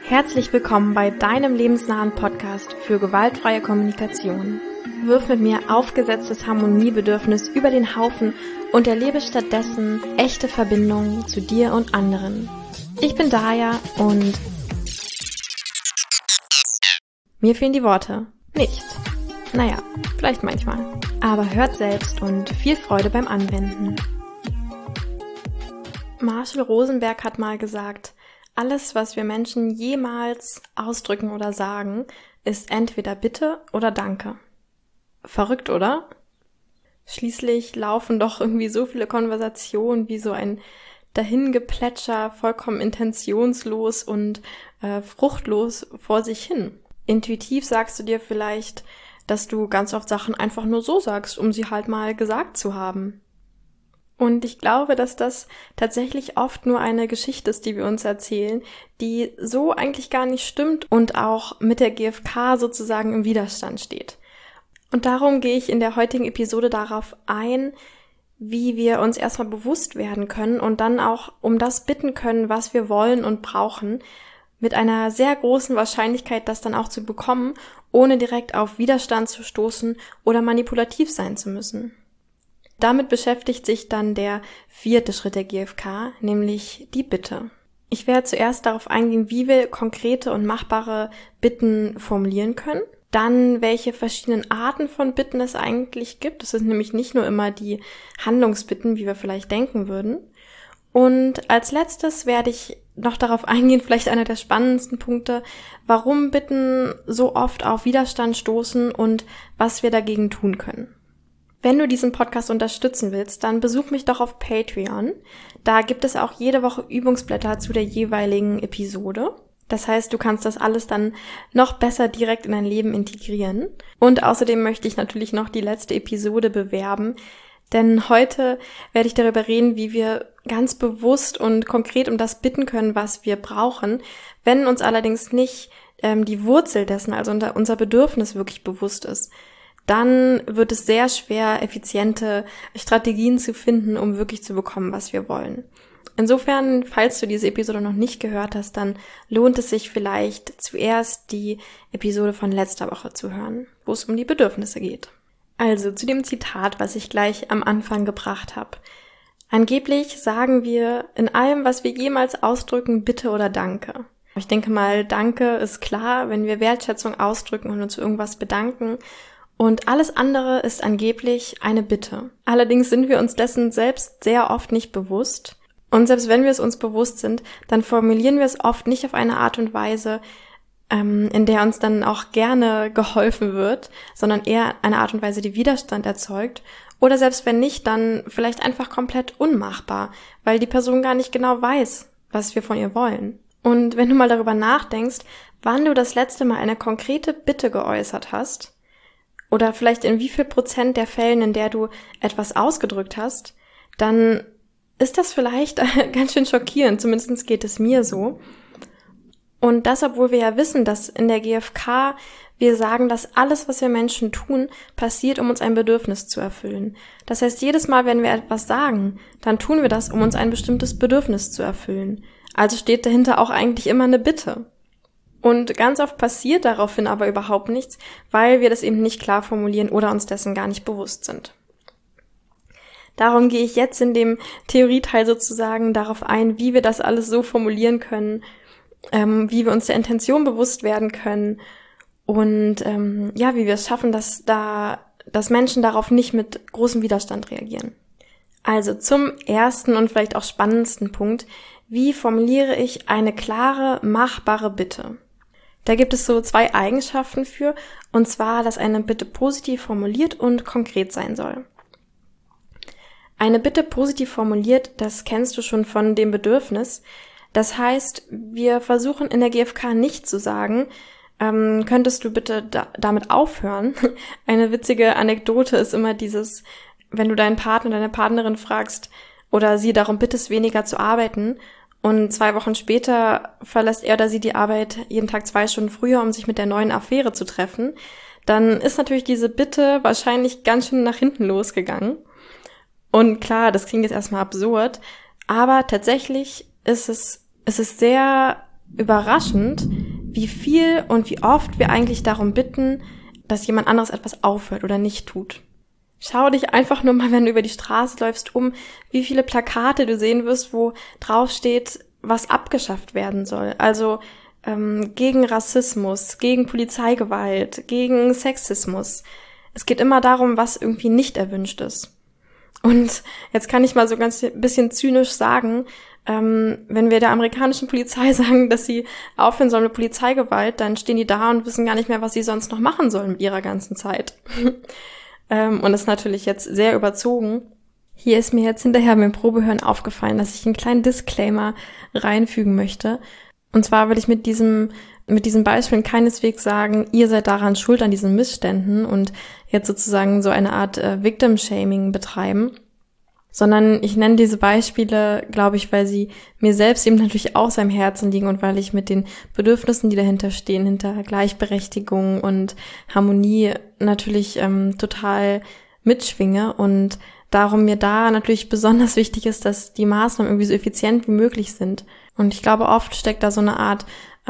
Herzlich willkommen bei deinem lebensnahen Podcast für gewaltfreie Kommunikation. Wirf mit mir aufgesetztes Harmoniebedürfnis über den Haufen und erlebe stattdessen echte Verbindungen zu dir und anderen. Ich bin Daya und mir fehlen die Worte. Nicht. Naja, vielleicht manchmal. Aber hört selbst und viel Freude beim Anwenden. Marshall Rosenberg hat mal gesagt, alles, was wir Menschen jemals ausdrücken oder sagen, ist entweder Bitte oder Danke. Verrückt, oder? Schließlich laufen doch irgendwie so viele Konversationen wie so ein Dahingeplätscher, vollkommen intentionslos und fruchtlos vor sich hin. Intuitiv sagst du dir vielleicht, dass du ganz oft Sachen einfach nur so sagst, um sie halt mal gesagt zu haben. Und ich glaube, dass das tatsächlich oft nur eine Geschichte ist, die wir uns erzählen, die so eigentlich gar nicht stimmt und auch mit der GfK sozusagen im Widerstand steht. Und darum gehe ich in der heutigen Episode darauf ein, wie wir uns erstmal bewusst werden können und dann auch um das bitten können, was wir wollen und brauchen, mit einer sehr großen Wahrscheinlichkeit, das dann auch zu bekommen, ohne direkt auf Widerstand zu stoßen oder manipulativ sein zu müssen. Damit beschäftigt sich dann der 4. Schritt der GfK, nämlich die Bitte. Ich werde zuerst darauf eingehen, wie wir konkrete und machbare Bitten formulieren können. Dann, welche verschiedenen Arten von Bitten es eigentlich gibt. Das sind nämlich nicht nur immer die Handlungsbitten, wie wir vielleicht denken würden. Und als letztes werde ich noch darauf eingehen, vielleicht einer der spannendsten Punkte, warum Bitten so oft auf Widerstand stoßen und was wir dagegen tun können. Wenn du diesen Podcast unterstützen willst, dann besuch mich doch auf Patreon. Da gibt es auch jede Woche Übungsblätter zu der jeweiligen Episode. Das heißt, du kannst das alles dann noch besser direkt in dein Leben integrieren. Und außerdem möchte ich natürlich noch die letzte Episode bewerben, denn heute werde ich darüber reden, wie wir ganz bewusst und konkret um das bitten können, was wir brauchen, wenn uns allerdings nicht die Wurzel dessen, also unser Bedürfnis wirklich bewusst ist. Dann wird es sehr schwer, effiziente Strategien zu finden, um wirklich zu bekommen, was wir wollen. Insofern, falls du diese Episode noch nicht gehört hast, dann lohnt es sich vielleicht zuerst die Episode von letzter Woche zu hören, wo es um die Bedürfnisse geht. Also zu dem Zitat, was ich gleich am Anfang gebracht habe. Angeblich sagen wir in allem, was wir jemals ausdrücken, Bitte oder Danke. Ich denke mal, Danke ist klar, wenn wir Wertschätzung ausdrücken und uns für irgendwas bedanken. Und alles andere ist angeblich eine Bitte. Allerdings sind wir uns dessen selbst sehr oft nicht bewusst. Und selbst wenn wir es uns bewusst sind, dann formulieren wir es oft nicht auf eine Art und Weise, in der uns dann auch gerne geholfen wird, sondern eher eine Art und Weise, die Widerstand erzeugt. Oder selbst wenn nicht, dann vielleicht einfach komplett unmachbar, weil die Person gar nicht genau weiß, was wir von ihr wollen. Und wenn du mal darüber nachdenkst, wann du das letzte Mal eine konkrete Bitte geäußert hast, oder vielleicht in wie viel Prozent der Fällen, in der du etwas ausgedrückt hast, dann ist das vielleicht ganz schön schockierend, zumindest geht es mir so. Und das, obwohl wir ja wissen, dass in der GfK wir sagen, dass alles, was wir Menschen tun, passiert, um uns ein Bedürfnis zu erfüllen. Das heißt, jedes Mal, wenn wir etwas sagen, dann tun wir das, um uns ein bestimmtes Bedürfnis zu erfüllen. Also steht dahinter auch eigentlich immer eine Bitte. Und ganz oft passiert daraufhin aber überhaupt nichts, weil wir das eben nicht klar formulieren oder uns dessen gar nicht bewusst sind. Darum gehe ich jetzt in dem Theorieteil sozusagen darauf ein, wie wir das alles so formulieren können, wie wir uns der Intention bewusst werden können und wie wir es schaffen, dass Menschen darauf nicht mit großem Widerstand reagieren. Also zum ersten und vielleicht auch spannendsten Punkt: Wie formuliere ich eine klare, machbare Bitte? Da gibt es so 2 Eigenschaften für, und zwar, dass eine Bitte positiv formuliert und konkret sein soll. Eine Bitte positiv formuliert, das kennst du schon von dem Bedürfnis. Das heißt, wir versuchen in der GfK nicht zu sagen, könntest du bitte damit aufhören? Eine witzige Anekdote ist immer dieses, wenn du deinen Partner, deine Partnerin fragst oder sie darum bittest, weniger zu arbeiten, und 2 Wochen später verlässt er oder sie die Arbeit jeden Tag 2 Stunden früher, um sich mit der neuen Affäre zu treffen, dann ist natürlich diese Bitte wahrscheinlich ganz schön nach hinten losgegangen. Und klar, das klingt jetzt erstmal absurd, aber tatsächlich ist es sehr überraschend, wie viel und wie oft wir eigentlich darum bitten, dass jemand anderes etwas aufhört oder nicht tut. Schau dich einfach nur mal, wenn du über die Straße läufst, wie viele Plakate du sehen wirst, wo drauf steht, was abgeschafft werden soll. Also gegen Rassismus, gegen Polizeigewalt, gegen Sexismus. Es geht immer darum, was irgendwie nicht erwünscht ist. Und jetzt kann ich mal so ganz bisschen zynisch sagen, wenn wir der amerikanischen Polizei sagen, dass sie aufhören sollen mit Polizeigewalt, dann stehen die da und wissen gar nicht mehr, was sie sonst noch machen sollen mit ihrer ganzen Zeit. Und das ist natürlich jetzt sehr überzogen. Hier ist mir jetzt hinterher beim Probehören aufgefallen, dass ich einen kleinen Disclaimer reinfügen möchte. Und zwar will ich mit diesen Beispielen keineswegs sagen, ihr seid daran schuld an diesen Missständen und jetzt sozusagen so eine Art Victim-Shaming betreiben, sondern ich nenne diese Beispiele, glaube ich, weil sie mir selbst eben natürlich auch sehr am Herzen liegen und weil ich mit den Bedürfnissen, die dahinter stehen, hinter Gleichberechtigung und Harmonie natürlich total mitschwinge und darum mir da natürlich besonders wichtig ist, dass die Maßnahmen irgendwie so effizient wie möglich sind. Und ich glaube, oft steckt da so eine Art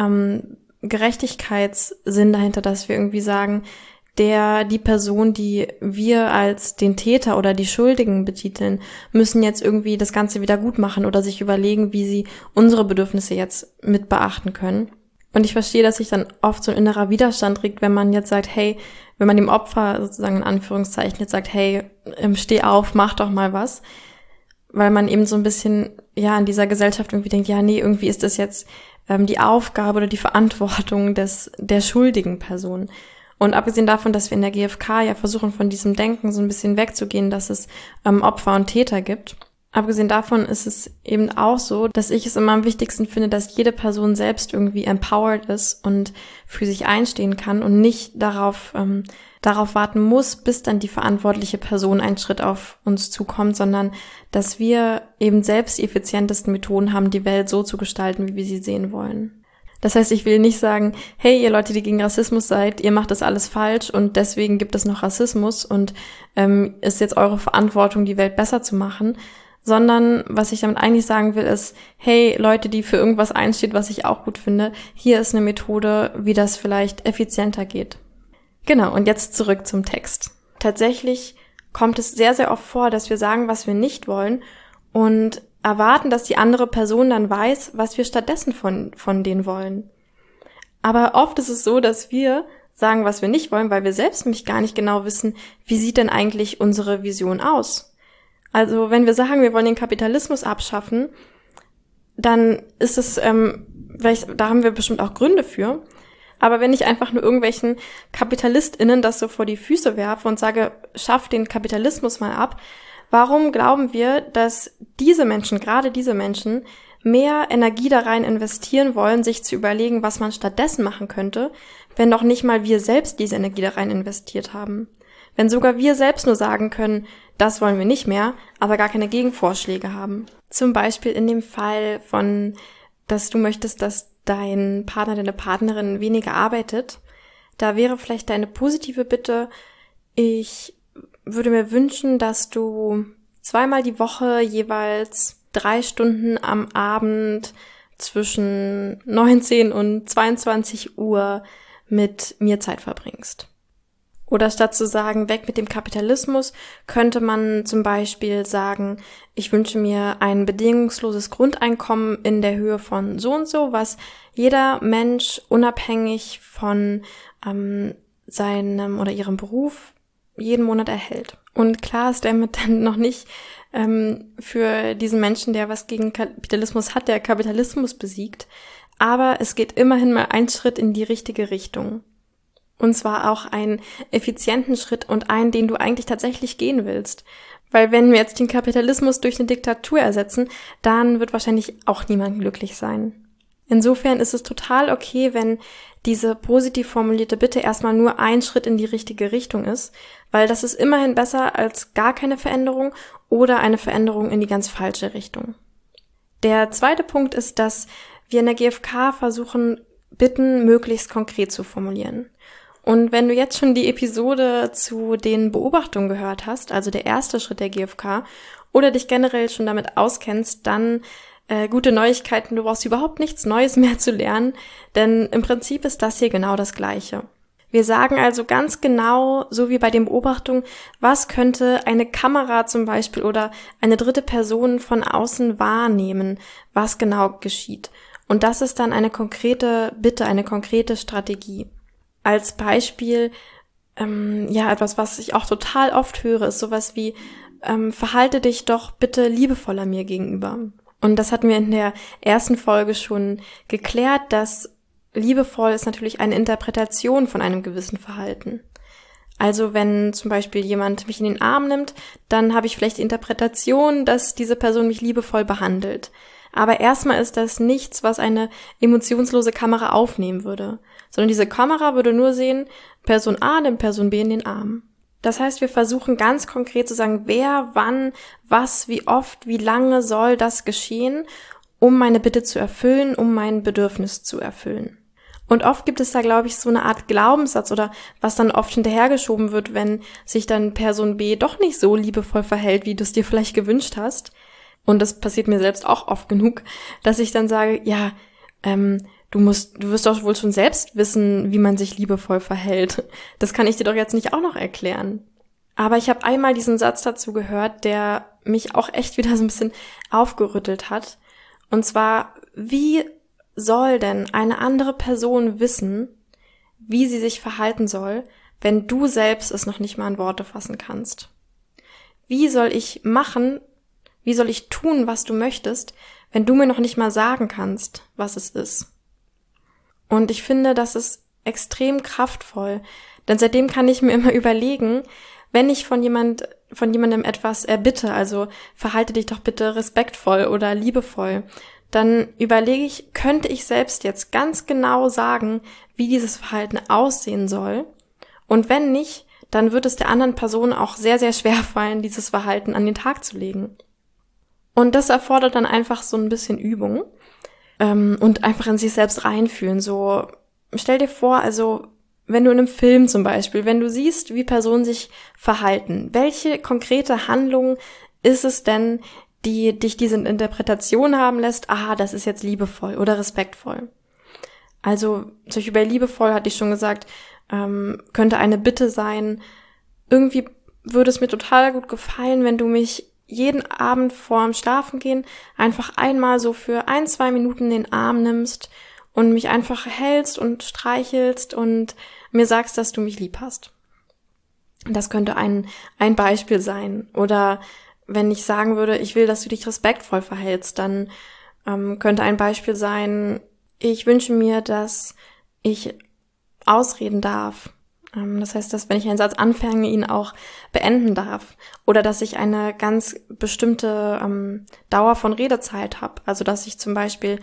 Gerechtigkeitssinn dahinter, dass wir irgendwie sagen, die Person, die wir als den Täter oder die Schuldigen betiteln, müssen jetzt irgendwie das Ganze wieder gut machen oder sich überlegen, wie sie unsere Bedürfnisse jetzt mit beachten können. Und ich verstehe, dass sich dann oft so ein innerer Widerstand regt, wenn man jetzt sagt, hey, wenn man dem Opfer sozusagen in Anführungszeichen jetzt sagt, hey, steh auf, mach doch mal was. Weil man eben so ein bisschen, in dieser Gesellschaft irgendwie denkt, irgendwie ist das jetzt die Aufgabe oder die Verantwortung der schuldigen Person. Und abgesehen davon, dass wir in der GfK ja versuchen, von diesem Denken so ein bisschen wegzugehen, dass es Opfer und Täter gibt. Abgesehen davon ist es eben auch so, dass ich es immer am wichtigsten finde, dass jede Person selbst irgendwie empowered ist und für sich einstehen kann und nicht darauf warten muss, bis dann die verantwortliche Person einen Schritt auf uns zukommt, sondern dass wir eben selbst die effizientesten Methoden haben, die Welt so zu gestalten, wie wir sie sehen wollen. Das heißt, ich will nicht sagen, hey, ihr Leute, die gegen Rassismus seid, ihr macht das alles falsch und deswegen gibt es noch Rassismus und ist jetzt eure Verantwortung, die Welt besser zu machen, sondern was ich damit eigentlich sagen will, ist, hey, Leute, die für irgendwas einsteht, was ich auch gut finde, hier ist eine Methode, wie das vielleicht effizienter geht. Genau, und jetzt zurück zum Text. Tatsächlich kommt es sehr, sehr oft vor, dass wir sagen, was wir nicht wollen und erwarten, dass die andere Person dann weiß, was wir stattdessen von denen wollen. Aber oft ist es so, dass wir sagen, was wir nicht wollen, weil wir selbst nämlich gar nicht genau wissen, wie sieht denn eigentlich unsere Vision aus. Also wenn wir sagen, wir wollen den Kapitalismus abschaffen, dann ist es, da haben wir bestimmt auch Gründe für. Aber wenn ich einfach nur irgendwelchen KapitalistInnen das so vor die Füße werfe und sage, schaff den Kapitalismus mal ab, warum glauben wir, dass diese Menschen, gerade diese Menschen, mehr Energie da rein investieren wollen, sich zu überlegen, was man stattdessen machen könnte, wenn doch nicht mal wir selbst diese Energie da rein investiert haben? Wenn sogar wir selbst nur sagen können, das wollen wir nicht mehr, aber gar keine Gegenvorschläge haben. Zum Beispiel in dem Fall von, dass du möchtest, dass dein Partner, deine Partnerin weniger arbeitet, da wäre vielleicht deine positive Bitte, ich würde mir wünschen, dass du 2-mal die Woche jeweils 3 Stunden am Abend zwischen 19 und 22 Uhr mit mir Zeit verbringst. Oder statt zu sagen, weg mit dem Kapitalismus, könnte man zum Beispiel sagen, ich wünsche mir ein bedingungsloses Grundeinkommen in der Höhe von so und so, was jeder Mensch unabhängig von seinem oder ihrem Beruf jeden Monat erhält. Und klar ist damit dann noch nicht für diesen Menschen, der was gegen Kapitalismus hat, der Kapitalismus besiegt, aber es geht immerhin mal ein Schritt in die richtige Richtung. Und zwar auch einen effizienten Schritt und einen, den du eigentlich tatsächlich gehen willst. Weil wenn wir jetzt den Kapitalismus durch eine Diktatur ersetzen, dann wird wahrscheinlich auch niemand glücklich sein. Insofern ist es total okay, wenn diese positiv formulierte Bitte erstmal nur ein Schritt in die richtige Richtung ist, weil das ist immerhin besser als gar keine Veränderung oder eine Veränderung in die ganz falsche Richtung. Der zweite Punkt ist, dass wir in der GfK versuchen, Bitten möglichst konkret zu formulieren. Und wenn du jetzt schon die Episode zu den Beobachtungen gehört hast, also der erste Schritt der GfK, oder dich generell schon damit auskennst, dann gute Neuigkeiten, du brauchst überhaupt nichts Neues mehr zu lernen, denn im Prinzip ist das hier genau das Gleiche. Wir sagen also ganz genau, so wie bei den Beobachtungen, was könnte eine Kamera zum Beispiel oder eine dritte Person von außen wahrnehmen, was genau geschieht. Und das ist dann eine konkrete Bitte, eine konkrete Strategie. Als Beispiel, etwas, was ich auch total oft höre, ist sowas wie, verhalte dich doch bitte liebevoller mir gegenüber. Und das hatten wir in der ersten Folge schon geklärt, dass liebevoll ist natürlich eine Interpretation von einem gewissen Verhalten. Also wenn zum Beispiel jemand mich in den Arm nimmt, dann habe ich vielleicht die Interpretation, dass diese Person mich liebevoll behandelt. Aber erstmal ist das nichts, was eine emotionslose Kamera aufnehmen würde, sondern diese Kamera würde nur sehen, Person A nimmt Person B in den Arm. Das heißt, wir versuchen ganz konkret zu sagen, wer, wann, was, wie oft, wie lange soll das geschehen, um meine Bitte zu erfüllen, um mein Bedürfnis zu erfüllen. Und oft gibt es da, glaube ich, so eine Art Glaubenssatz oder was dann oft hinterhergeschoben wird, wenn sich dann Person B doch nicht so liebevoll verhält, wie du es dir vielleicht gewünscht hast. Und das passiert mir selbst auch oft genug, dass ich dann sage, ja, du wirst doch wohl schon selbst wissen, wie man sich liebevoll verhält. Das kann ich dir doch jetzt nicht auch noch erklären. Aber ich habe einmal diesen Satz dazu gehört, der mich auch echt wieder so ein bisschen aufgerüttelt hat. Und zwar, wie soll denn eine andere Person wissen, wie sie sich verhalten soll, wenn du selbst es noch nicht mal in Worte fassen kannst? Wie soll ich tun, was du möchtest, wenn du mir noch nicht mal sagen kannst, was es ist? Und ich finde, das ist extrem kraftvoll, denn seitdem kann ich mir immer überlegen, wenn ich von jemandem etwas erbitte, also verhalte dich doch bitte respektvoll oder liebevoll, dann überlege ich, könnte ich selbst jetzt ganz genau sagen, wie dieses Verhalten aussehen soll? Und wenn nicht, dann wird es der anderen Person auch sehr, sehr schwer fallen, dieses Verhalten an den Tag zu legen. Und das erfordert dann einfach so ein bisschen Übung und einfach in sich selbst reinfühlen. So, stell dir vor, also wenn du in einem Film zum Beispiel, wenn du siehst, wie Personen sich verhalten, welche konkrete Handlung ist es denn, die dich diese Interpretation haben lässt, das ist jetzt liebevoll oder respektvoll. Also zum Beispiel bei liebevoll hatte ich schon gesagt, könnte eine Bitte sein, irgendwie würde es mir total gut gefallen, wenn du mich jeden Abend vorm Schlafengehen einfach einmal so für 1-2 Minuten in den Arm nimmst und mich einfach hältst und streichelst und mir sagst, dass du mich lieb hast. Das könnte ein Beispiel sein. Oder wenn ich sagen würde, ich will, dass du dich respektvoll verhältst, dann könnte ein Beispiel sein, ich wünsche mir, dass ich ausreden darf. Das heißt, dass wenn ich einen Satz anfange, ihn auch beenden darf. Oder dass ich eine ganz bestimmte Dauer von Redezeit habe. Also dass ich zum Beispiel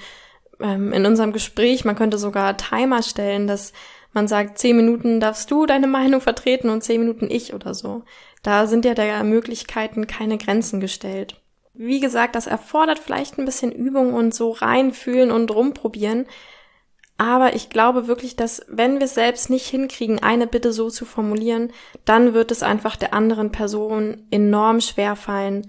in unserem Gespräch, man könnte sogar Timer stellen, dass man sagt, 10 Minuten darfst du deine Meinung vertreten und 10 Minuten ich oder so. Da sind ja der Möglichkeiten keine Grenzen gestellt. Wie gesagt, das erfordert vielleicht ein bisschen Übung und so reinfühlen und rumprobieren. Aber ich glaube wirklich, dass wenn wir es selbst nicht hinkriegen, eine Bitte so zu formulieren, dann wird es einfach der anderen Person enorm schwer fallen,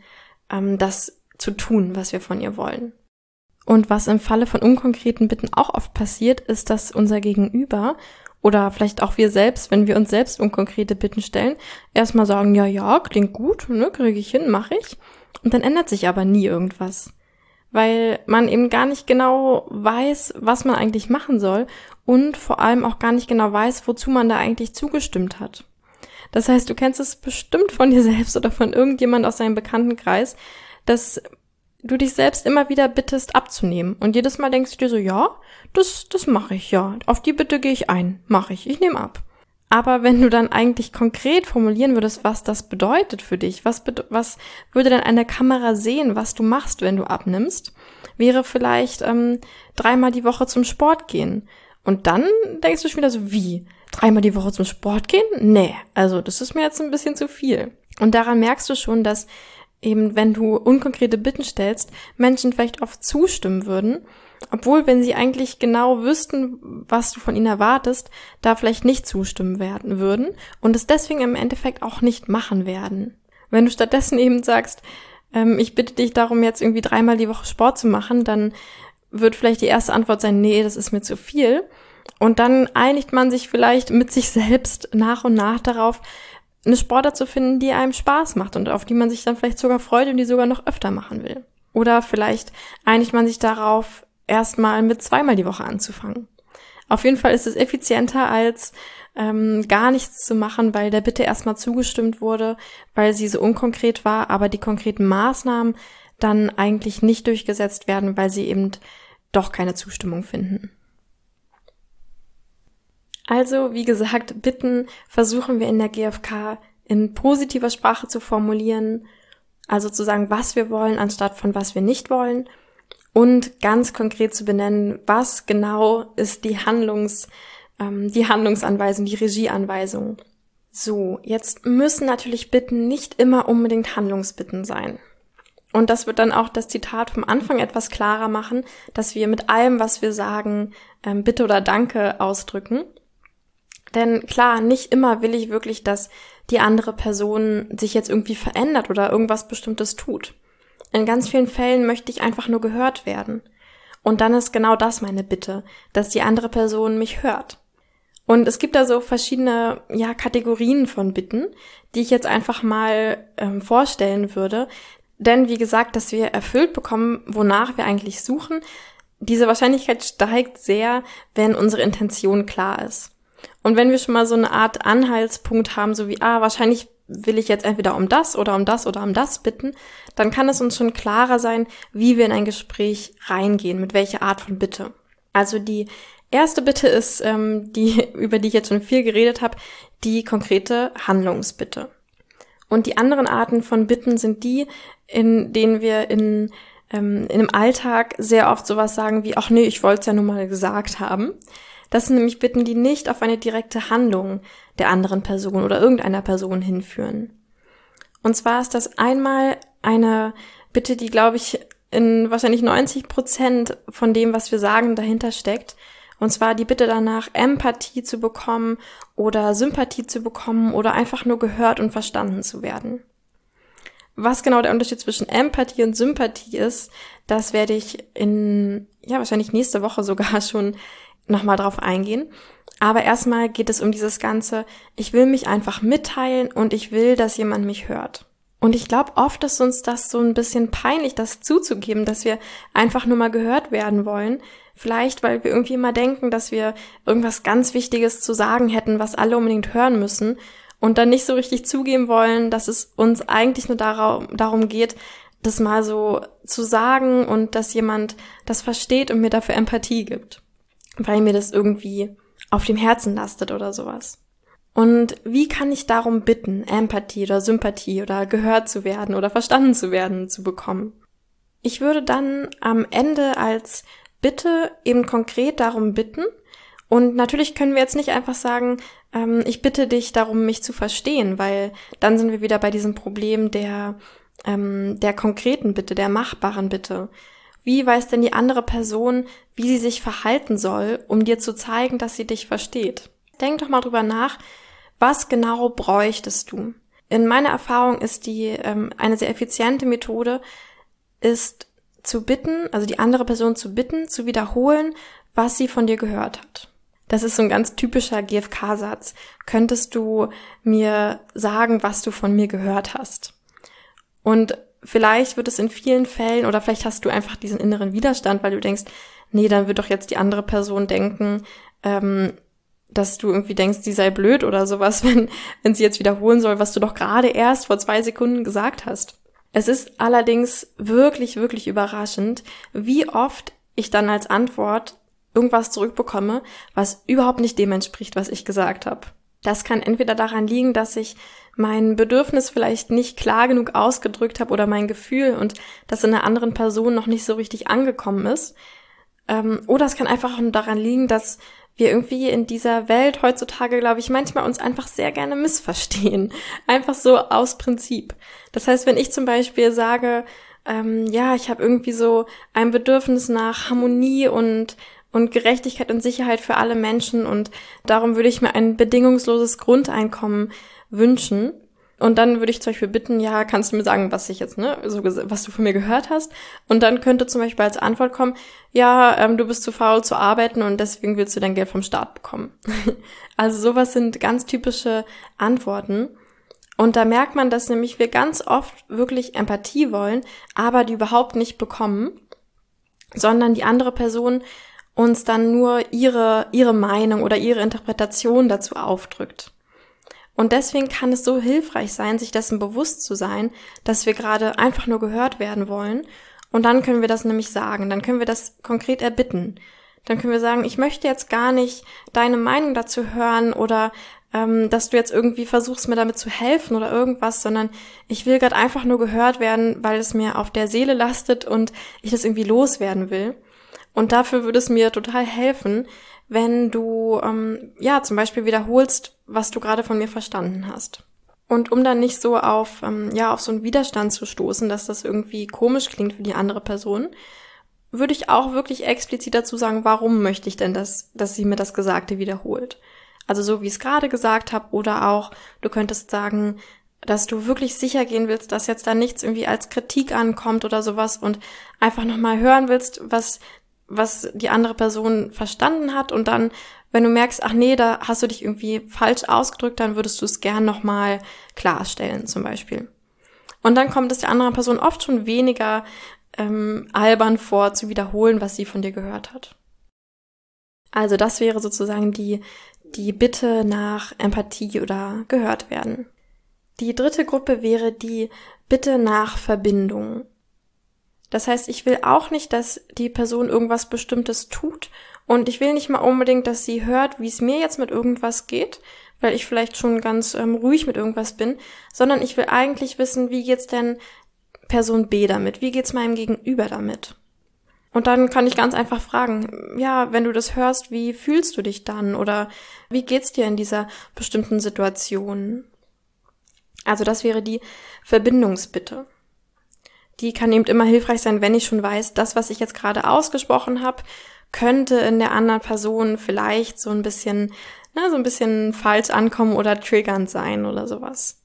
das zu tun, was wir von ihr wollen. Und was im Falle von unkonkreten Bitten auch oft passiert, ist, dass unser Gegenüber oder vielleicht auch wir selbst, wenn wir uns selbst unkonkrete Bitten stellen, erstmal sagen, ja, klingt gut, ne, kriege ich hin, mache ich. Und dann ändert sich aber nie irgendwas. Weil man eben gar nicht genau weiß, was man eigentlich machen soll und vor allem auch gar nicht genau weiß, wozu man da eigentlich zugestimmt hat. Das heißt, du kennst es bestimmt von dir selbst oder von irgendjemand aus deinem Bekanntenkreis, dass du dich selbst immer wieder bittest abzunehmen und jedes Mal denkst du dir so, ja, das mache ich, ja, auf die Bitte gehe ich ein, mache ich nehme ab. Aber wenn du dann eigentlich konkret formulieren würdest, was das bedeutet für dich, was würde denn eine Kamera sehen, was du machst, wenn du abnimmst, wäre vielleicht 3-mal die Woche zum Sport gehen. Und dann denkst du schon wieder so, wie? 3-mal die Woche zum Sport gehen? Nee, also das ist mir jetzt ein bisschen zu viel. Und daran merkst du schon, dass eben, wenn du unkonkrete Bitten stellst, Menschen vielleicht oft zustimmen würden, obwohl, wenn sie eigentlich genau wüssten, was du von ihnen erwartest, da vielleicht nicht zustimmen würden und es deswegen im Endeffekt auch nicht machen werden. Wenn du stattdessen eben sagst, ich bitte dich darum, jetzt irgendwie 3-mal die Woche Sport zu machen, dann wird vielleicht die erste Antwort sein, nee, das ist mir zu viel. Und dann einigt man sich vielleicht mit sich selbst nach und nach darauf, eine Sportart zu finden, die einem Spaß macht und auf die man sich dann vielleicht sogar freut und die sogar noch öfter machen will. Oder vielleicht einigt man sich darauf, erstmal mit 2-mal die Woche anzufangen. Auf jeden Fall ist es effizienter, als gar nichts zu machen, weil der Bitte erstmal zugestimmt wurde, weil sie so unkonkret war, aber die konkreten Maßnahmen dann eigentlich nicht durchgesetzt werden, weil sie eben doch keine Zustimmung finden. Also, wie gesagt, Bitten versuchen wir in der GfK in positiver Sprache zu formulieren, also zu sagen, was wir wollen, anstatt von was wir nicht wollen und ganz konkret zu benennen, was genau ist die Handlungsanweisung, die Regieanweisung. So, jetzt müssen natürlich Bitten nicht immer unbedingt Handlungsbitten sein. Und das wird dann auch das Zitat vom Anfang etwas klarer machen, dass wir mit allem, was wir sagen, Bitte oder Danke ausdrücken. Denn klar, nicht immer will ich wirklich, dass die andere Person sich jetzt irgendwie verändert oder irgendwas Bestimmtes tut. In ganz vielen Fällen möchte ich einfach nur gehört werden. Und dann ist genau das meine Bitte, dass die andere Person mich hört. Und es gibt da so verschiedene Kategorien von Bitten, die ich jetzt einfach mal vorstellen würde. Denn wie gesagt, dass wir erfüllt bekommen, wonach wir eigentlich suchen, diese Wahrscheinlichkeit steigt sehr, wenn unsere Intention klar ist. Und wenn wir schon mal so eine Art Anhaltspunkt haben, so wie, wahrscheinlich will ich jetzt entweder um das oder um das oder um das bitten, dann kann es uns schon klarer sein, wie wir in ein Gespräch reingehen, mit welcher Art von Bitte. Also die erste Bitte ist, über die ich jetzt schon viel geredet habe, die konkrete Handlungsbitte. Und die anderen Arten von Bitten sind die, in denen wir in einem Alltag sehr oft sowas sagen wie, ach nee, ich wollte es ja nun mal gesagt haben. Das sind nämlich Bitten, die nicht auf eine direkte Handlung der anderen Person oder irgendeiner Person hinführen. Und zwar ist das einmal eine Bitte, die, glaube ich, in wahrscheinlich 90% von dem, was wir sagen, dahinter steckt. Und zwar die Bitte danach, Empathie zu bekommen oder Sympathie zu bekommen oder einfach nur gehört und verstanden zu werden. Was genau der Unterschied zwischen Empathie und Sympathie ist, das werde ich wahrscheinlich nächste Woche sogar schon nochmal drauf eingehen. Aber erstmal geht es um dieses Ganze, ich will mich einfach mitteilen und ich will, dass jemand mich hört. Und ich glaube, oft ist uns das so ein bisschen peinlich, das zuzugeben, dass wir einfach nur mal gehört werden wollen. Vielleicht, weil wir irgendwie immer denken, dass wir irgendwas ganz Wichtiges zu sagen hätten, was alle unbedingt hören müssen und dann nicht so richtig zugeben wollen, dass es uns eigentlich nur darum geht, das mal so zu sagen und dass jemand das versteht und mir dafür Empathie gibt, weil mir das irgendwie auf dem Herzen lastet oder sowas. Und wie kann ich darum bitten, Empathie oder Sympathie oder gehört zu werden oder verstanden zu werden zu bekommen? Ich würde dann am Ende als Bitte eben konkret darum bitten. Und natürlich können wir jetzt nicht einfach sagen, ich bitte dich darum, mich zu verstehen, weil dann sind wir wieder bei diesem Problem der konkreten Bitte, der machbaren Bitte. Wie weiß denn die andere Person, wie sie sich verhalten soll, um dir zu zeigen, dass sie dich versteht? Denk doch mal drüber nach, was genau bräuchtest du? In meiner Erfahrung ist eine sehr effiziente Methode, ist zu bitten, also die andere Person zu bitten, zu wiederholen, was sie von dir gehört hat. Das ist so ein ganz typischer GfK-Satz. Könntest du mir sagen, was du von mir gehört hast? Und vielleicht wird es in vielen Fällen, oder vielleicht hast du einfach diesen inneren Widerstand, weil du denkst, nee, dann wird doch jetzt die andere Person denken, dass du irgendwie denkst, sie sei blöd oder sowas, wenn sie jetzt wiederholen soll, was du doch gerade erst vor 2 Sekunden gesagt hast. Es ist allerdings wirklich, wirklich überraschend, wie oft ich dann als Antwort irgendwas zurückbekomme, was überhaupt nicht dem entspricht, was ich gesagt habe. Das kann entweder daran liegen, dass ich mein Bedürfnis vielleicht nicht klar genug ausgedrückt habe oder mein Gefühl und das in einer anderen Person noch nicht so richtig angekommen ist. Oder es kann einfach auch daran liegen, dass wir irgendwie in dieser Welt heutzutage, glaube ich, manchmal uns einfach sehr gerne missverstehen. Einfach so aus Prinzip. Das heißt, wenn ich zum Beispiel sage, ich habe irgendwie so ein Bedürfnis nach Harmonie und Gerechtigkeit und Sicherheit für alle Menschen und darum würde ich mir ein bedingungsloses Grundeinkommen wünschen, Und dann würde ich zum Beispiel bitten, ja, kannst du mir sagen, was ich jetzt, was du von mir gehört hast? Und dann könnte zum Beispiel als Antwort kommen, ja, du bist zu faul zu arbeiten und deswegen willst du dein Geld vom Staat bekommen. Also sowas sind ganz typische Antworten. Und da merkt man, dass nämlich wir ganz oft wirklich Empathie wollen, aber die überhaupt nicht bekommen, sondern die andere Person uns dann nur ihre Meinung oder ihre Interpretation dazu aufdrückt. Und deswegen kann es so hilfreich sein, sich dessen bewusst zu sein, dass wir gerade einfach nur gehört werden wollen. Und dann können wir das nämlich sagen, dann können wir das konkret erbitten. Dann können wir sagen, ich möchte jetzt gar nicht deine Meinung dazu hören oder dass du jetzt irgendwie versuchst, mir damit zu helfen oder irgendwas, sondern ich will gerade einfach nur gehört werden, weil es mir auf der Seele lastet und ich das irgendwie loswerden will. Und dafür würde es mir total helfen, wenn du zum Beispiel wiederholst, was du gerade von mir verstanden hast. Und um dann nicht so auf so einen Widerstand zu stoßen, dass das irgendwie komisch klingt für die andere Person, würde ich auch wirklich explizit dazu sagen, warum möchte ich denn, dass sie mir das Gesagte wiederholt. Also so wie ich es gerade gesagt habe, oder auch, du könntest sagen, dass du wirklich sicher gehen willst, dass jetzt da nichts irgendwie als Kritik ankommt oder sowas und einfach nochmal hören willst, was die andere Person verstanden hat, und dann, wenn du merkst, ach nee, da hast du dich irgendwie falsch ausgedrückt, dann würdest du es gern nochmal klarstellen zum Beispiel. Und dann kommt es der anderen Person oft schon weniger albern vor, zu wiederholen, was sie von dir gehört hat. Also das wäre sozusagen die Bitte nach Empathie oder gehört werden. Die dritte Gruppe wäre die Bitte nach Verbindung. Das heißt, ich will auch nicht, dass die Person irgendwas Bestimmtes tut, und ich will nicht mal unbedingt, dass sie hört, wie es mir jetzt mit irgendwas geht, weil ich vielleicht schon ganz ruhig mit irgendwas bin, sondern ich will eigentlich wissen, wie geht's denn Person B damit? Wie geht's meinem Gegenüber damit? Und dann kann ich ganz einfach fragen, ja, wenn du das hörst, wie fühlst du dich dann? Oder wie geht's dir in dieser bestimmten Situation? Also das wäre die Verbindungsbitte. Die kann eben immer hilfreich sein, wenn ich schon weiß, das, was ich jetzt gerade ausgesprochen habe, könnte in der anderen Person vielleicht so ein bisschen falsch ankommen oder triggernd sein oder sowas.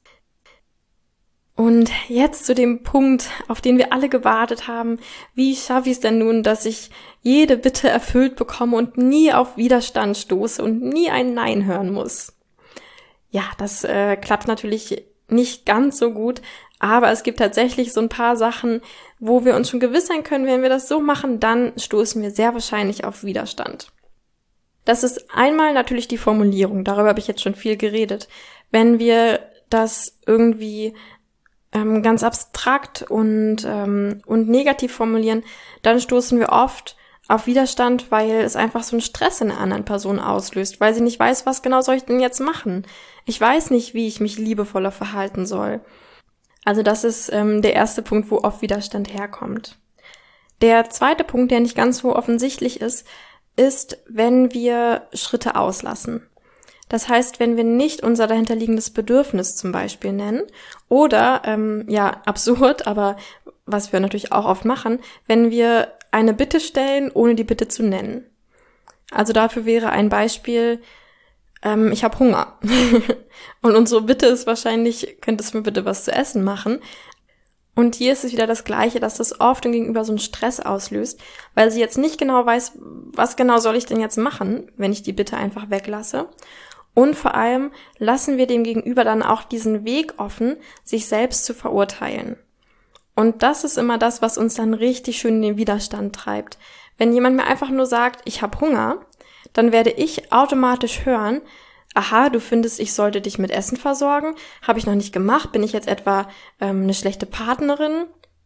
Und jetzt zu dem Punkt, auf den wir alle gewartet haben. Wie schaffe ich es denn nun, dass ich jede Bitte erfüllt bekomme und nie auf Widerstand stoße und nie ein Nein hören muss? Ja, das klappt natürlich nicht ganz so gut, aber es gibt tatsächlich so ein paar Sachen, wo wir uns schon gewiss sein können, wenn wir das so machen, dann stoßen wir sehr wahrscheinlich auf Widerstand. Das ist einmal natürlich die Formulierung, darüber habe ich jetzt schon viel geredet. Wenn wir das irgendwie ganz abstrakt und negativ formulieren, dann stoßen wir oft auf Widerstand, weil es einfach so einen Stress in der anderen Person auslöst, weil sie nicht weiß, was genau soll ich denn jetzt machen. Ich weiß nicht, wie ich mich liebevoller verhalten soll. Also das ist der erste Punkt, wo oft Widerstand herkommt. Der zweite Punkt, der nicht ganz so offensichtlich ist, wenn wir Schritte auslassen. Das heißt, wenn wir nicht unser dahinterliegendes Bedürfnis zum Beispiel nennen oder, absurd, aber was wir natürlich auch oft machen, wenn wir eine Bitte stellen, ohne die Bitte zu nennen. Also dafür wäre ein Beispiel, ich habe Hunger. Und unsere Bitte ist wahrscheinlich, könntest du mir bitte was zu essen machen? Und hier ist es wieder das Gleiche, dass das oft dem Gegenüber so einen Stress auslöst, weil sie jetzt nicht genau weiß, was genau soll ich denn jetzt machen, wenn ich die Bitte einfach weglasse. Und vor allem lassen wir dem Gegenüber dann auch diesen Weg offen, sich selbst zu verurteilen. Und das ist immer das, was uns dann richtig schön in den Widerstand treibt. Wenn jemand mir einfach nur sagt, ich habe Hunger, dann werde ich automatisch hören, aha, du findest, ich sollte dich mit Essen versorgen, habe ich noch nicht gemacht, bin ich jetzt etwa eine schlechte Partnerin?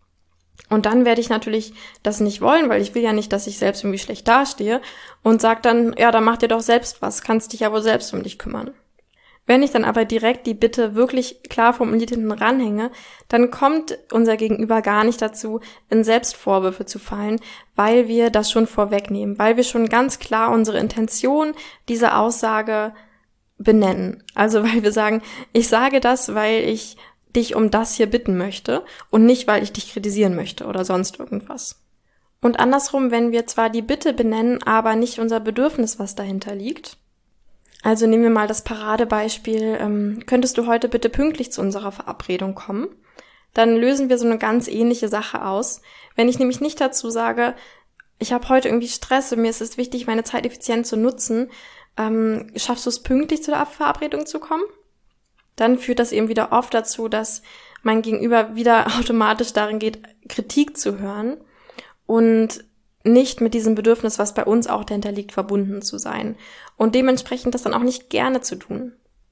Und dann werde ich natürlich das nicht wollen, weil ich will ja nicht, dass ich selbst irgendwie schlecht dastehe, und sag dann, ja, dann mach dir doch selbst was, kannst dich ja wohl selbst um dich kümmern. Wenn ich dann aber direkt die Bitte wirklich klar formuliert hinten ranhänge, dann kommt unser Gegenüber gar nicht dazu, in Selbstvorwürfe zu fallen, weil wir das schon vorwegnehmen, weil wir schon ganz klar unsere Intention dieser Aussage benennen. Also weil wir sagen, ich sage das, weil ich dich um das hier bitten möchte und nicht, weil ich dich kritisieren möchte oder sonst irgendwas. Und andersrum, wenn wir zwar die Bitte benennen, aber nicht unser Bedürfnis, was dahinter liegt, Also nehmen wir mal das Paradebeispiel, könntest du heute bitte pünktlich zu unserer Verabredung kommen? Dann lösen wir so eine ganz ähnliche Sache aus. Wenn ich nämlich nicht dazu sage, ich habe heute irgendwie Stress und mir ist es wichtig, meine Zeit effizient zu nutzen, schaffst du es pünktlich zu der Verabredung zu kommen? Dann führt das eben wieder oft dazu, dass mein Gegenüber wieder automatisch darin geht, Kritik zu hören und nicht mit diesem Bedürfnis, was bei uns auch dahinter liegt, verbunden zu sein und dementsprechend das dann auch nicht gerne zu tun.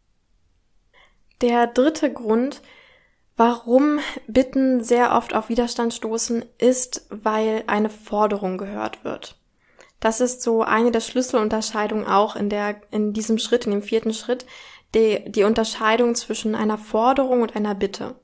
Der dritte Grund, warum Bitten sehr oft auf Widerstand stoßen, ist, weil eine Forderung gehört wird. Das ist so eine der Schlüsselunterscheidungen auch in diesem Schritt, in dem 4. Schritt, die Unterscheidung zwischen einer Forderung und einer Bitte.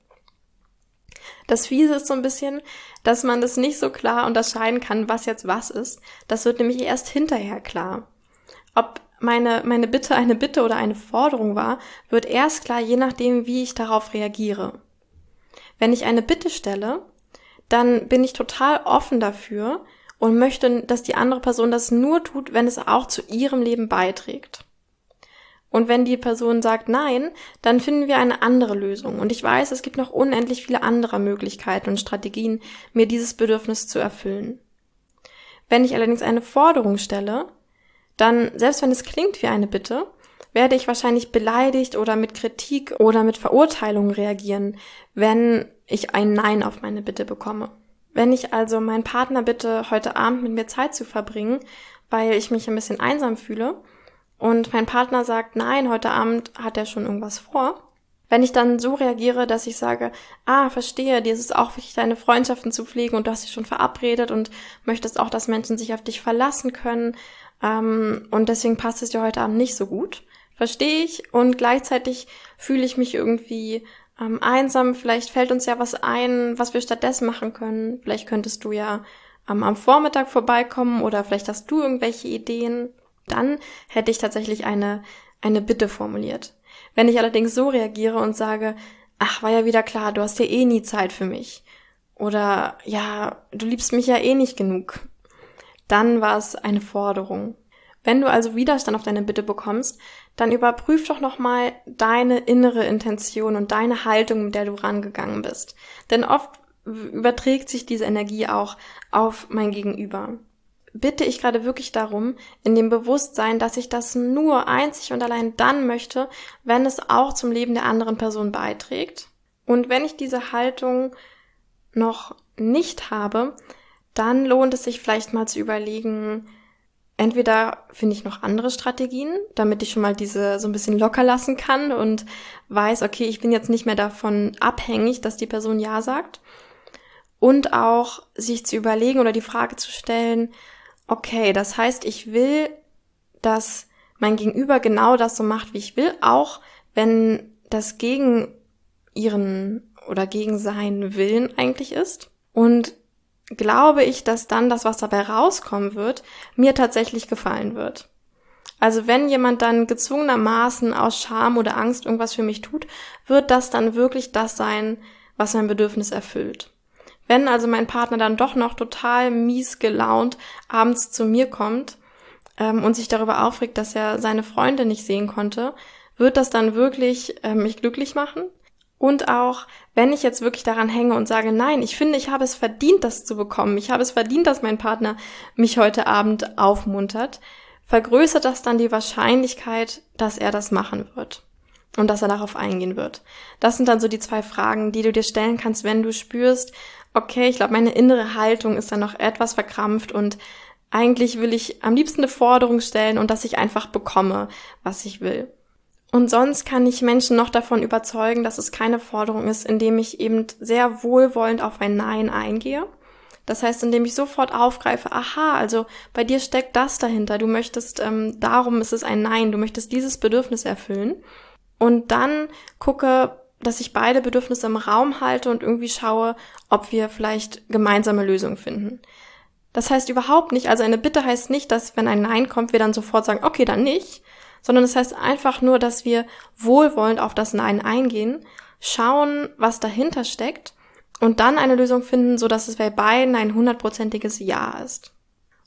Das Fiese ist so ein bisschen, dass man das nicht so klar unterscheiden kann, was jetzt was ist. Das wird nämlich erst hinterher klar. Ob meine Bitte eine Bitte oder eine Forderung war, wird erst klar, je nachdem, wie ich darauf reagiere. Wenn ich eine Bitte stelle, dann bin ich total offen dafür und möchte, dass die andere Person das nur tut, wenn es auch zu ihrem Leben beiträgt. Und wenn die Person sagt nein, dann finden wir eine andere Lösung. Und ich weiß, es gibt noch unendlich viele andere Möglichkeiten und Strategien, mir dieses Bedürfnis zu erfüllen. Wenn ich allerdings eine Forderung stelle, dann, selbst wenn es klingt wie eine Bitte, werde ich wahrscheinlich beleidigt oder mit Kritik oder mit Verurteilung reagieren, wenn ich ein Nein auf meine Bitte bekomme. Wenn ich also meinen Partner bitte, heute Abend mit mir Zeit zu verbringen, weil ich mich ein bisschen einsam fühle, und mein Partner sagt, nein, heute Abend hat er schon irgendwas vor. Wenn ich dann so reagiere, dass ich sage, verstehe, dir ist es auch wichtig, deine Freundschaften zu pflegen und du hast dich schon verabredet und möchtest auch, dass Menschen sich auf dich verlassen können, und deswegen passt es dir heute Abend nicht so gut. Verstehe ich, und gleichzeitig fühle ich mich irgendwie einsam. Vielleicht fällt uns ja was ein, was wir stattdessen machen können. Vielleicht könntest du ja am Vormittag vorbeikommen oder vielleicht hast du irgendwelche Ideen. Dann hätte ich tatsächlich eine Bitte formuliert. Wenn ich allerdings so reagiere und sage, war ja wieder klar, du hast ja eh nie Zeit für mich. Oder, ja, du liebst mich ja eh nicht genug. Dann war es eine Forderung. Wenn du also Widerstand auf deine Bitte bekommst, dann überprüf doch nochmal deine innere Intention und deine Haltung, mit der du rangegangen bist. Denn oft überträgt sich diese Energie auch auf mein Gegenüber. Bitte ich gerade wirklich darum, in dem Bewusstsein, dass ich das nur einzig und allein dann möchte, wenn es auch zum Leben der anderen Person beiträgt. Und wenn ich diese Haltung noch nicht habe, dann lohnt es sich vielleicht mal zu überlegen, entweder finde ich noch andere Strategien, damit ich schon mal diese so ein bisschen locker lassen kann und weiß, okay, ich bin jetzt nicht mehr davon abhängig, dass die Person Ja sagt. Und auch sich zu überlegen oder die Frage zu stellen, okay, das heißt, ich will, dass mein Gegenüber genau das so macht, wie ich will, auch wenn das gegen ihren oder gegen seinen Willen eigentlich ist. Und glaube ich, dass dann das, was dabei rauskommen wird, mir tatsächlich gefallen wird. Also wenn jemand dann gezwungenermaßen aus Scham oder Angst irgendwas für mich tut, wird das dann wirklich das sein, was mein Bedürfnis erfüllt. Wenn also mein Partner dann doch noch total mies gelaunt abends zu mir kommt und sich darüber aufregt, dass er seine Freunde nicht sehen konnte, wird das dann wirklich mich glücklich machen? Und auch, wenn ich jetzt wirklich daran hänge und sage, nein, ich finde, ich habe es verdient, das zu bekommen, ich habe es verdient, dass mein Partner mich heute Abend aufmuntert, vergrößert das dann die Wahrscheinlichkeit, dass er das machen wird und dass er darauf eingehen wird. Das sind dann so die 2 Fragen, die du dir stellen kannst, wenn du spürst, okay, ich glaube, meine innere Haltung ist dann noch etwas verkrampft und eigentlich will ich am liebsten eine Forderung stellen und dass ich einfach bekomme, was ich will. Und sonst kann ich Menschen noch davon überzeugen, dass es keine Forderung ist, indem ich eben sehr wohlwollend auf ein Nein eingehe. Das heißt, indem ich sofort aufgreife, also bei dir steckt das dahinter, du möchtest, darum ist es ein Nein, du möchtest dieses Bedürfnis erfüllen. Und dann gucke, dass ich beide Bedürfnisse im Raum halte und irgendwie schaue, ob wir vielleicht gemeinsame Lösungen finden. Das heißt überhaupt nicht, also eine Bitte heißt nicht, dass wenn ein Nein kommt, wir dann sofort sagen, okay, dann nicht, sondern das heißt einfach nur, dass wir wohlwollend auf das Nein eingehen, schauen, was dahinter steckt und dann eine Lösung finden, sodass es bei beiden ein 100%iges Ja ist.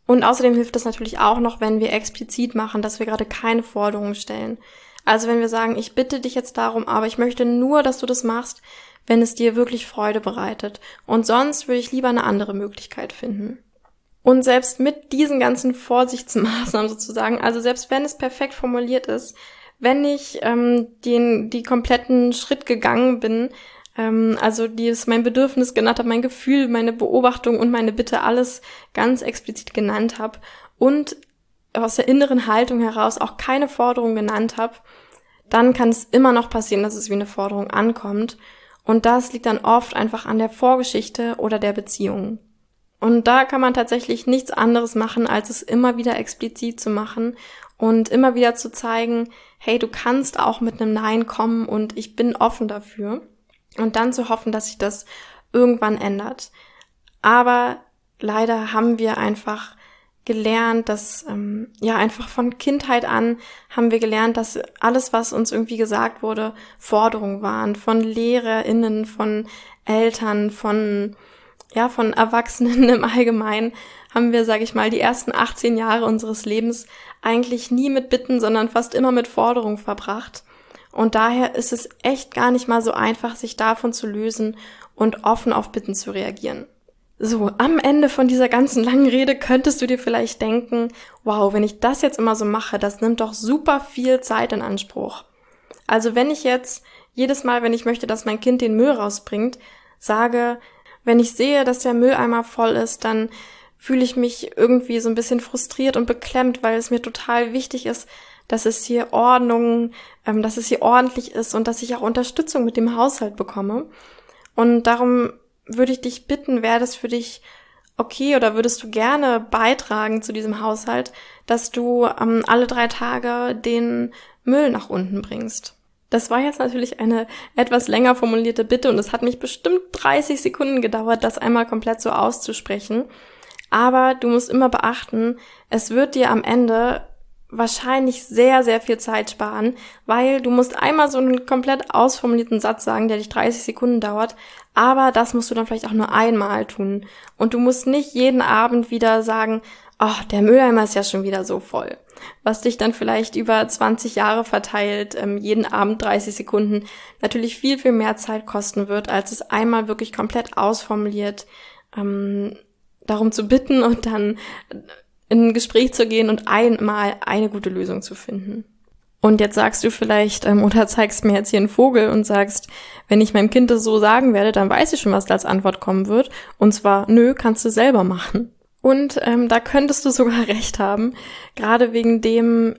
Und außerdem hilft es natürlich auch noch, wenn wir explizit machen, dass wir gerade keine Forderungen stellen. Also wenn wir sagen, ich bitte dich jetzt darum, aber ich möchte nur, dass du das machst, wenn es dir wirklich Freude bereitet. Und sonst würde ich lieber eine andere Möglichkeit finden. Und selbst mit diesen ganzen Vorsichtsmaßnahmen sozusagen, also selbst wenn es perfekt formuliert ist, wenn ich die kompletten Schritt gegangen bin, also mein Bedürfnis genannt habe, mein Gefühl, meine Beobachtung und meine Bitte alles ganz explizit genannt habe und aus der inneren Haltung heraus auch keine Forderung genannt habe, dann kann es immer noch passieren, dass es wie eine Forderung ankommt. Und das liegt dann oft einfach an der Vorgeschichte oder der Beziehung. Und da kann man tatsächlich nichts anderes machen, als es immer wieder explizit zu machen und immer wieder zu zeigen, hey, du kannst auch mit einem Nein kommen und ich bin offen dafür. Und dann zu hoffen, dass sich das irgendwann ändert. Aber leider haben wir einfach gelernt, dass, einfach von Kindheit an haben wir gelernt, dass alles, was uns irgendwie gesagt wurde, Forderungen waren. Von LehrerInnen, von Eltern, von Erwachsenen im Allgemeinen haben wir, sage ich mal, die ersten 18 Jahre unseres Lebens eigentlich nie mit Bitten, sondern fast immer mit Forderungen verbracht. Und daher ist es echt gar nicht mal so einfach, sich davon zu lösen und offen auf Bitten zu reagieren. So, am Ende von dieser ganzen langen Rede könntest du dir vielleicht denken, wow, wenn ich das jetzt immer so mache, das nimmt doch super viel Zeit in Anspruch. Also wenn ich jetzt jedes Mal, wenn ich möchte, dass mein Kind den Müll rausbringt, sage, wenn ich sehe, dass der Mülleimer voll ist, dann fühle ich mich irgendwie so ein bisschen frustriert und beklemmt, weil es mir total wichtig ist, dass es hier dass es hier ordentlich ist und dass ich auch Unterstützung mit dem Haushalt bekomme. Und darum würde ich dich bitten, wäre das für dich okay oder würdest du gerne beitragen zu diesem Haushalt, dass du alle 3 Tage den Müll nach unten bringst? Das war jetzt natürlich eine etwas länger formulierte Bitte und es hat mich bestimmt 30 Sekunden gedauert, das einmal komplett so auszusprechen. Aber du musst immer beachten, es wird dir am Ende wahrscheinlich sehr, sehr viel Zeit sparen, weil du musst einmal so einen komplett ausformulierten Satz sagen, der dich 30 Sekunden dauert, aber das musst du dann vielleicht auch nur einmal tun. Und du musst nicht jeden Abend wieder sagen, oh, der Mülleimer ist ja schon wieder so voll. Was dich dann vielleicht über 20 Jahre verteilt, jeden Abend 30 Sekunden, natürlich viel, viel mehr Zeit kosten wird, als es einmal wirklich komplett ausformuliert, darum zu bitten und dann in ein Gespräch zu gehen und einmal eine gute Lösung zu finden. Und jetzt sagst du vielleicht, oder zeigst mir jetzt hier einen Vogel und sagst, wenn ich meinem Kind das so sagen werde, dann weiß ich schon, was da als Antwort kommen wird. Und zwar, nö, kannst du selber machen. Und da könntest du sogar recht haben, gerade wegen dem,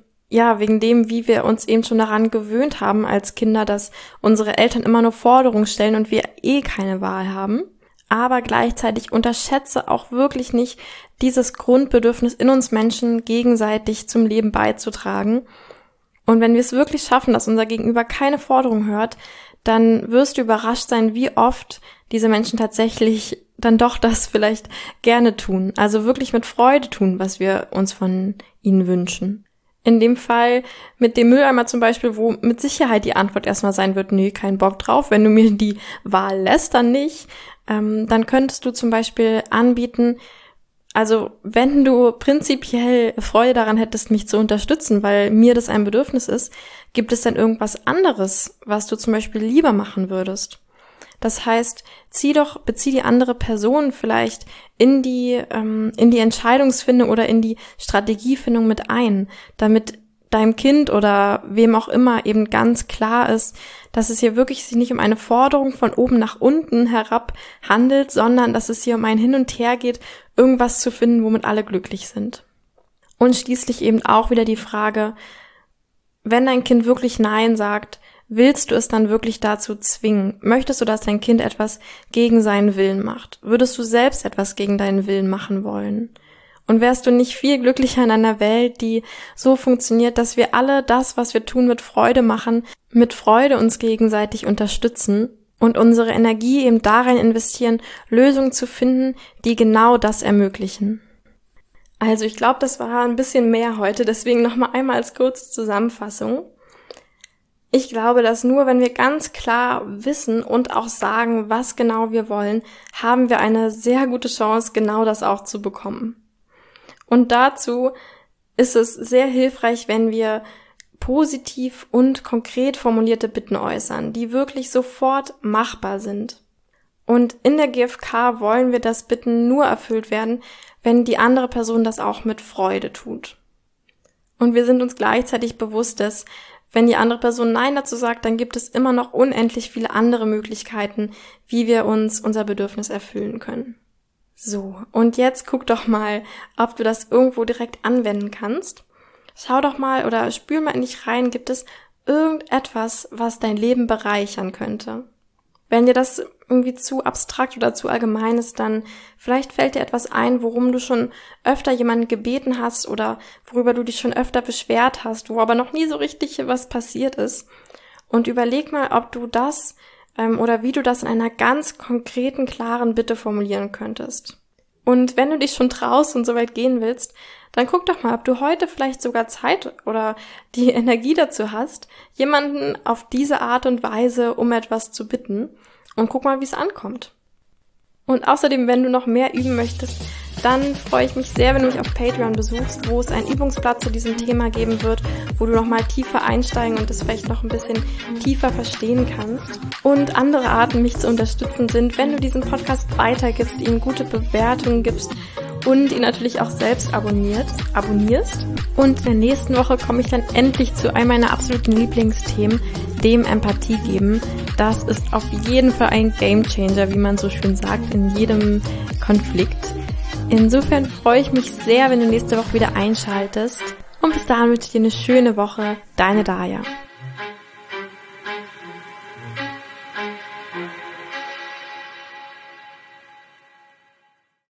wie wir uns eben schon daran gewöhnt haben als Kinder, dass unsere Eltern immer nur Forderungen stellen und wir keine Wahl haben. Aber gleichzeitig unterschätze auch wirklich nicht dieses Grundbedürfnis in uns Menschen, gegenseitig zum Leben beizutragen. Und wenn wir es wirklich schaffen, dass unser Gegenüber keine Forderung hört, dann wirst du überrascht sein, wie oft diese Menschen tatsächlich dann doch das vielleicht gerne tun. Also wirklich mit Freude tun, was wir uns von ihnen wünschen. In dem Fall mit dem Mülleimer zum Beispiel, wo mit Sicherheit die Antwort erstmal sein wird, nee, kein Bock drauf. Wenn du mir die Wahl lässt, dann nicht. Dann könntest du zum Beispiel anbieten, also wenn du prinzipiell Freude daran hättest, mich zu unterstützen, weil mir das ein Bedürfnis ist, gibt es denn irgendwas anderes, was du zum Beispiel lieber machen würdest? Das heißt, bezieh die andere Person vielleicht in die Entscheidungsfindung oder in die Strategiefindung mit ein, damit deinem Kind oder wem auch immer eben ganz klar ist, dass es hier wirklich sich nicht um eine Forderung von oben nach unten herab handelt, sondern dass es hier um ein Hin und Her geht, irgendwas zu finden, womit alle glücklich sind. Und schließlich eben auch wieder die Frage, wenn dein Kind wirklich Nein sagt, willst du es dann wirklich dazu zwingen? Möchtest du, dass dein Kind etwas gegen seinen Willen macht? Würdest du selbst etwas gegen deinen Willen machen wollen? Und wärst du nicht viel glücklicher in einer Welt, die so funktioniert, dass wir alle das, was wir tun, mit Freude machen, mit Freude uns gegenseitig unterstützen und unsere Energie eben darin investieren, Lösungen zu finden, die genau das ermöglichen? Also ich glaube, das war ein bisschen mehr heute, deswegen nochmal einmal als kurze Zusammenfassung. Ich glaube, dass nur wenn wir ganz klar wissen und auch sagen, was genau wir wollen, haben wir eine sehr gute Chance, genau das auch zu bekommen. Und dazu ist es sehr hilfreich, wenn wir positiv und konkret formulierte Bitten äußern, die wirklich sofort machbar sind. Und in der GfK wollen wir, dass Bitten nur erfüllt werden, wenn die andere Person das auch mit Freude tut. Und wir sind uns gleichzeitig bewusst, dass wenn die andere Person Nein dazu sagt, dann gibt es immer noch unendlich viele andere Möglichkeiten, wie wir uns unser Bedürfnis erfüllen können. So, und jetzt guck doch mal, ob du das irgendwo direkt anwenden kannst. Schau doch mal oder spür mal in dich rein, gibt es irgendetwas, was dein Leben bereichern könnte? Wenn dir das irgendwie zu abstrakt oder zu allgemein ist, dann vielleicht fällt dir etwas ein, worum du schon öfter jemanden gebeten hast oder worüber du dich schon öfter beschwert hast, wo aber noch nie so richtig was passiert ist. Und überleg mal, ob du das oder wie du das in einer ganz konkreten, klaren Bitte formulieren könntest. Und wenn du dich schon traust und so weit gehen willst, dann guck doch mal, ob du heute vielleicht sogar Zeit oder die Energie dazu hast, jemanden auf diese Art und Weise um etwas zu bitten, und guck mal, wie es ankommt. Und außerdem, wenn du noch mehr üben möchtest, dann freue ich mich sehr, wenn du mich auf Patreon besuchst, wo es ein Übungsblatt zu diesem Thema geben wird, wo du noch mal tiefer einsteigen und es vielleicht noch ein bisschen tiefer verstehen kannst. Und andere Arten, mich zu unterstützen, sind, wenn du diesen Podcast weitergibst, ihm gute Bewertungen gibst und ihn natürlich auch selbst abonnierst. Und in der nächsten Woche komme ich dann endlich zu einem meiner absoluten Lieblingsthemen, dem Empathie geben. Das ist auf jeden Fall ein Gamechanger, wie man so schön sagt, in jedem Konflikt. Insofern freue ich mich sehr, wenn du nächste Woche wieder einschaltest. Und bis dahin wünsche ich dir eine schöne Woche. Deine Daja.